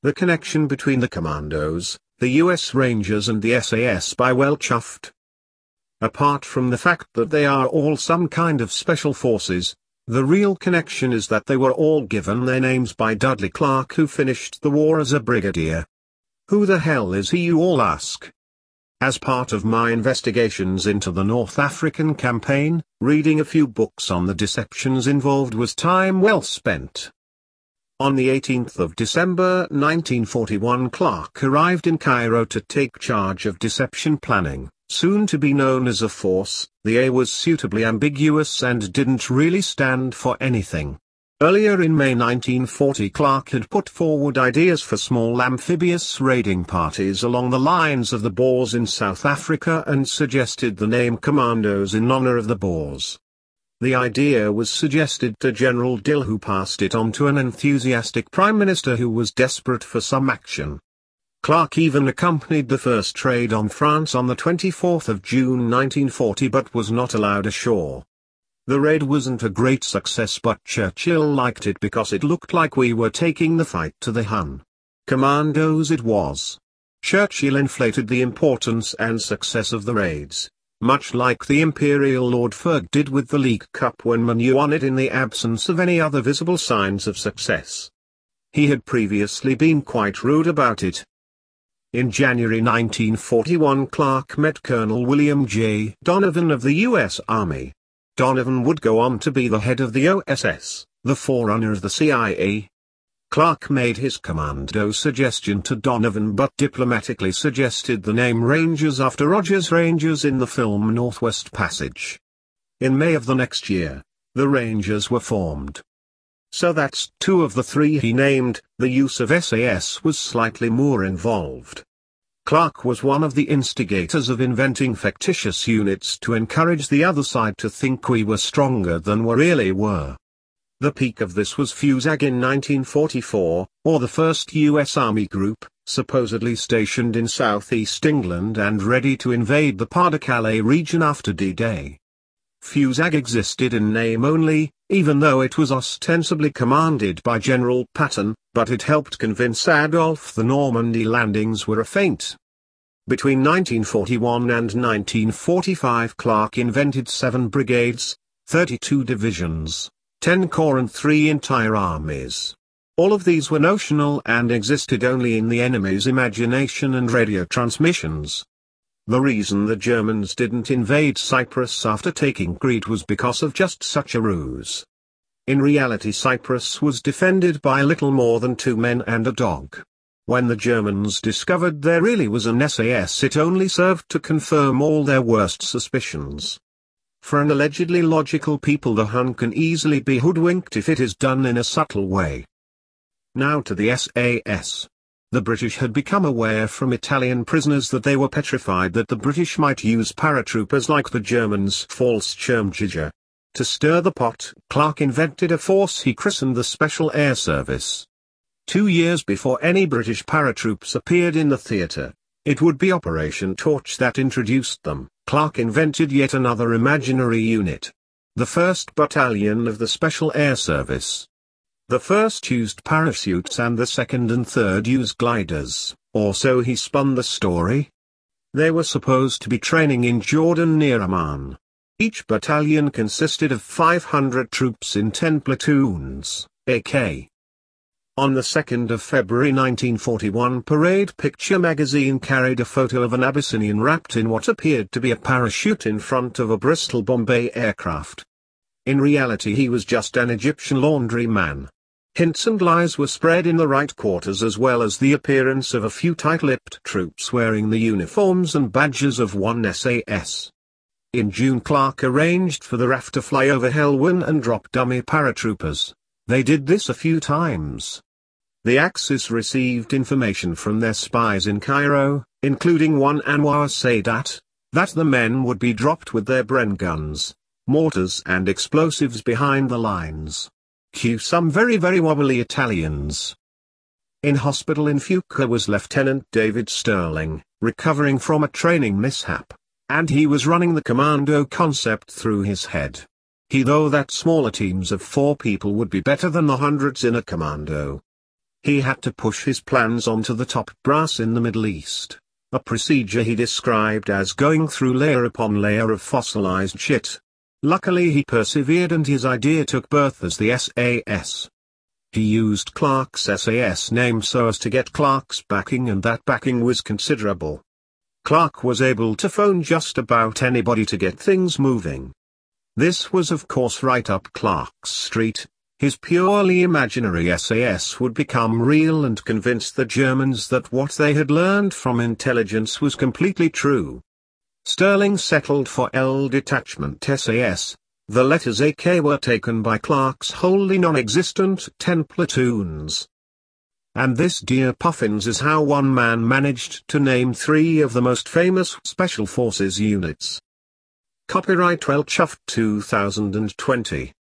The connection between the Commandos, the US Rangers and the SAS by well chuffed. Apart from the fact that they are all some kind of special forces, the real connection is that they were all given their names by Dudley Clark, who finished the war as a brigadier. Who the hell is he, you all ask? As part of my investigations into the North African campaign, reading a few books on the deceptions involved was time well spent. On the 18th of December 1941, Clark arrived in Cairo to take charge of deception planning, soon to be known as a force. The A was suitably ambiguous and didn't really stand for anything. Earlier in May 1940, Clark had put forward ideas for small amphibious raiding parties along the lines of the Boers in South Africa and suggested the name Commandos in honor of the Boers. The idea was suggested to General Dill, who passed it on to an enthusiastic Prime Minister who was desperate for some action. Clark even accompanied the first raid on France on the 24th of June 1940 but was not allowed ashore. The raid wasn't a great success, but Churchill liked it because it looked like we were taking the fight to the Hun. Commandos it was. Churchill inflated the importance and success of the raids, much like the Imperial Lord Ferg did with the League Cup when Manu won it in the absence of any other visible signs of success. He had previously been quite rude about it. In January 1941, Clark met Colonel William J. Donovan of the U.S. Army. Donovan would go on to be the head of the OSS, the forerunner of the CIA. Clark made his commando suggestion to Donovan but diplomatically suggested the name Rangers after Rogers Rangers in the film Northwest Passage. In May of the next year, the Rangers were formed. So that's two of the three he named. The use of SAS was slightly more involved. Clark was one of the instigators of inventing fictitious units to encourage the other side to think we were stronger than we really were. The peak of this was FUSAG in 1944, or the first U.S. Army group, supposedly stationed in southeast England and ready to invade the Pas-de-Calais region after D-Day. FUSAG existed in name only, even though it was ostensibly commanded by General Patton, but it helped convince Adolf the Normandy landings were a feint. Between 1941 and 1945, Clark invented 7 brigades, 32 divisions, 10 corps and 3 entire armies. All of these were notional and existed only in the enemy's imagination and radio transmissions. The reason the Germans didn't invade Cyprus after taking Crete was because of just such a ruse. In reality, Cyprus was defended by little more than 2 men and a dog. When the Germans discovered there really was an SAS, it only served to confirm all their worst suspicions. For an allegedly logical people, the Hun can easily be hoodwinked if it is done in a subtle way. Now to the SAS. The British had become aware from Italian prisoners that they were petrified that the British might use paratroopers like the Germans' Fallschirmjäger. To stir the pot, Clark invented a force he christened the Special Air Service. 2 years before any British paratroops appeared in the theatre, it would be Operation Torch that introduced them. Clark invented yet another imaginary unit. The 1st Battalion of the Special Air Service. The first used parachutes and the 2nd and 3rd used gliders, or so he spun the story. They were supposed to be training in Jordan near Amman. Each battalion consisted of 500 troops in 10 platoons, AK. On the 2nd of February 1941, Parade Picture magazine carried a photo of an Abyssinian wrapped in what appeared to be a parachute in front of a Bristol Bombay aircraft. In reality, he was just an Egyptian laundry man. Hints and lies were spread in the right quarters, as well as the appearance of a few tight-lipped troops wearing the uniforms and badges of one SAS. In June, Clark arranged for the RAF to fly over Helwan and drop dummy paratroopers. They did this a few times. The Axis received information from their spies in Cairo, including one Anwar Sadat, that the men would be dropped with their Bren guns, mortars and explosives behind the lines. Cue some very wobbly Italians. In hospital in Fuca was Lieutenant David Sterling, recovering from a training mishap, and he was running the commando concept through his head. He thought that smaller teams of 4 people would be better than the hundreds in a commando. He had to push his plans onto the top brass in the Middle East, a procedure he described as going through layer upon layer of fossilized shit. Luckily he persevered and his idea took birth as the SAS. He used Clark's SAS name so as to get Clark's backing, and that backing was considerable. Clark was able to phone just about anybody to get things moving. This was of course right up Clark's street. His purely imaginary SAS would become real and convince the Germans that what they had learned from intelligence was completely true. Sterling settled for L Detachment SAS. The letters AK were taken by Clark's wholly non-existent 10 platoons. And this, dear puffins, is how one man managed to name 3 of the most famous Special Forces units. Copyright Weltschafft 2020.